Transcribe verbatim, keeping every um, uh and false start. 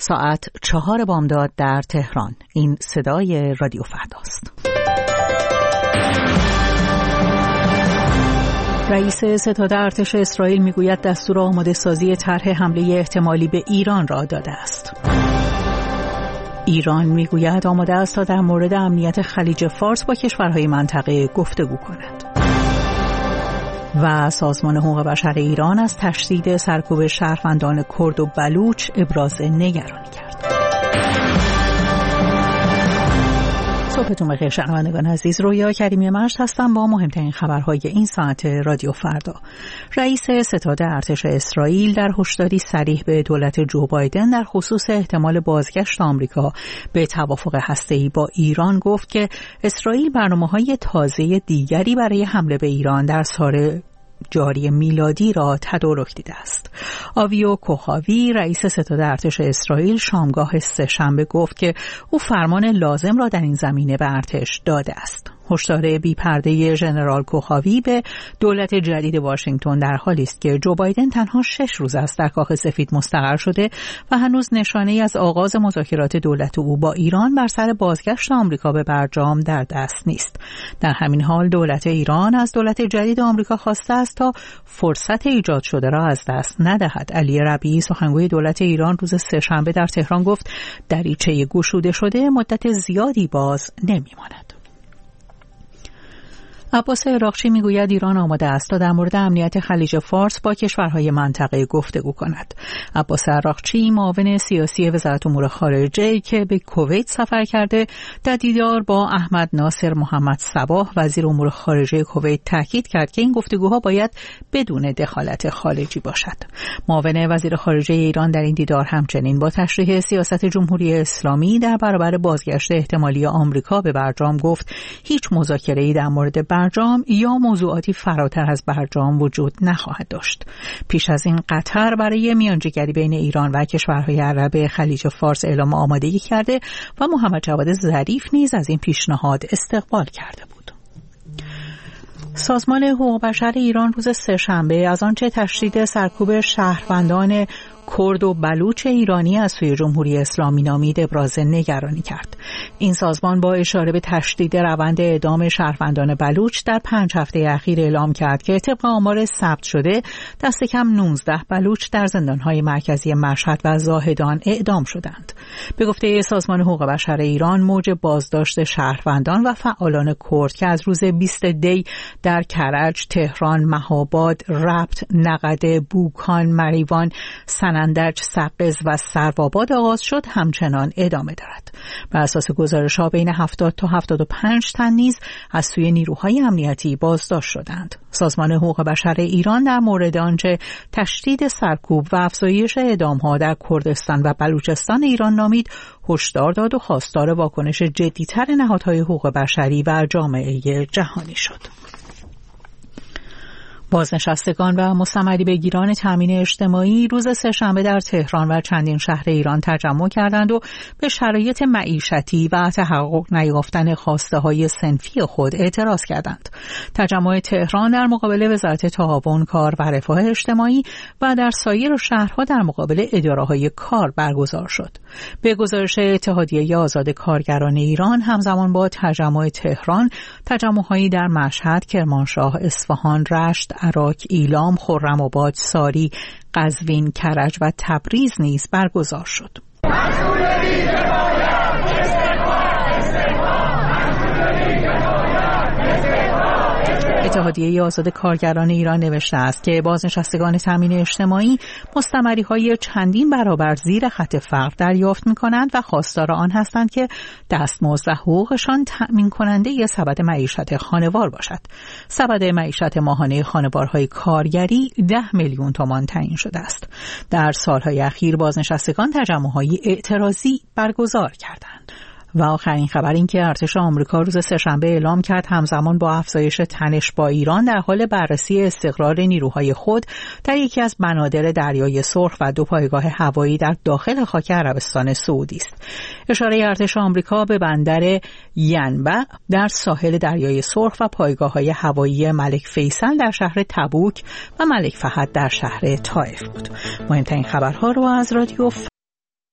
ساعت چهار بامداد در تهران. این صدای رادیو فرداست. رئیس ستاد ارتش اسرائیل میگوید دستور آماده سازی طرح حمله احتمالی به ایران را داده است. ایران میگوید آماده است تا در مورد امنیت خلیج فارس با کشورهای منطقه گفتگو کند. و سازمان حقوق بشر ایران از تشدید سرکوب شهروندان کرد و بلوچ ابراز نگرانی کرد. صبحتون بخیر شنوندگان عزیز، رویا کریمی مشت هستم با مهمترین خبرهای این ساعت رادیو فردا. رئیس ستاد ارتش اسرائیل در هشداری صریح به دولت جو بایدن در خصوص احتمال بازگشت آمریکا به توافق هسته‌ای با ایران گفت که اسرائیل برنامه‌های تازه دیگری برای حمله به ایران در سال جاری میلادی را تدارک دیده است. آویو کوهاوی رئیس ستاد ارتش اسرائیل شامگاه سه‌شنبه گفت که او فرمان لازم را در این زمینه به ارتش داده است. هشدار بی‌پرده ژنرال کوهاوی به دولت جدید واشنگتن در حالی است که جو بایدن تنها شش روز است در کاخ سفید مستقر شده و هنوز نشانه‌ای از آغاز مذاکرات دولت او با ایران بر سر بازگشت آمریکا به برجام در دست نیست. در همین حال دولت ایران از دولت جدید آمریکا خواسته است تا فرصت ایجاد شده را از دست ندهد. علی ربیعی سخنگوی دولت ایران روز سه‌شنبه در تهران گفت دریچه گشوده شده مدت زیادی باز نمی‌ماند. عباس عراقچی میگوید ایران آماده است تا در مورد امنیت خلیج فارس با کشورهای منطقه گفتگو کند. عباس عراقچی معاون سیاسی وزارت امور خارجه که به کویت سفر کرده در دیدار با احمد ناصر محمد صباح وزیر امور خارجه کویت تاکید کرد که این گفتگوها باید بدون دخالت خارجی باشد. معاون وزیر خارجه ایران در این دیدار همچنین با تشریح سیاست جمهوری اسلامی در برابر بازگشت احتمالی آمریکا به برجام گفت هیچ مذاکره‌ای در مورد برجام یا موضوعاتی فراتر از برجام وجود نخواهد داشت. پیش از این قطر برای میانجیگری بین ایران و کشورهای عرب خلیج فارس اعلام آمادگی کرده و محمد جواد ظریف نیز از این پیشنهاد استقبال کرده بود. سازمان حقوق بشر ایران روز سه‌شنبه از آنچه تشدید سرکوب شهروندان کرد و بلوچ ایرانی از سوی جمهوری اسلامی نامید ابراز نگرانی کرد. این سازمان با اشاره به تشدید روند اعدام شهروندان بلوچ در پنج هفته اخیر اعلام کرد که طبق آمار ثبت شده دست کم نوزده بلوچ در زندانهای مرکزی مشهد و زاهدان اعدام شدند. به گفته سازمان حقوق بشر ایران موج بازداشت شهروندان و فعالان کرد که از روز بیست دی در کرج، تهران، مهاباد، ربط، نقده، بوکان، مریوان، سنندج، سقز و سروآباد آغاز شد همچنان ادامه دارد. بر اساس گزارش‌ها بین هفتاد تا هفتاد و پنج تن نیز از سوی نیروهای امنیتی بازداشت شدند. سازمان حقوق بشر ایران در مورد آنچه تشدید سرکوب و افزایش اعدام‌ها در کردستان و بلوچستان ایران نامید هشدار داد و خواستار واکنش جدی‌تر نهادهای حقوق بشری و جامعه جهانی شد. بازنشستگان و مستمری بگیران تامین اجتماعی روز سه‌شنبه در تهران و چندین شهر ایران تجمع کردند و به شرایط معیشتی و تحقق نیافتن خواسته‌های صنفی خود اعتراض کردند. تجمع تهران در مقابل وزارت تعاون، کار و رفاه اجتماعی و در سایر شهرها در مقابل اداره‌های کار برگزار شد. به گزارش اتحادیه آزاد کارگران ایران همزمان با تجمع تهران، تجمع‌هایی در مشهد، کرمانشاه، اصفهان، رشت، عراق، ایلام، خرم‌آباد، ساری، قزوین، کرج و تبریز نیز برگزار شد. اتحادیه آزاد کارگران ایران نوشته است که بازنشستگان تامین اجتماعی مستمری‌های چندین برابر زیر خط فقر دریافت می‌کنند و خواستار آن هستند که دستمزد و حقوقشان تأمین کننده سبد معیشت خانوار باشد. سبد معیشت ماهانه خانوارهای کارگری ده میلیون تومان تعیین شده است. در سالهای اخیر بازنشستگان تجمع‌های اعتراضی برگزار کردند. و آخرین خبر این که ارتش آمریکا روز سه‌شنبه اعلام کرد همزمان با افزایش تنش با ایران در حال بررسی استقرار نیروهای خود در یکی از بنادر دریای سرخ و دو پایگاه هوایی در داخل خاک عربستان سعودی است. اشاره ارتش آمریکا به بندر ینبع در ساحل دریای سرخ و پایگاه‌های هوایی ملک فیصل در شهر تبوک و ملک فهد در شهر طائف بود. مهمترین خبرها رو از رادیو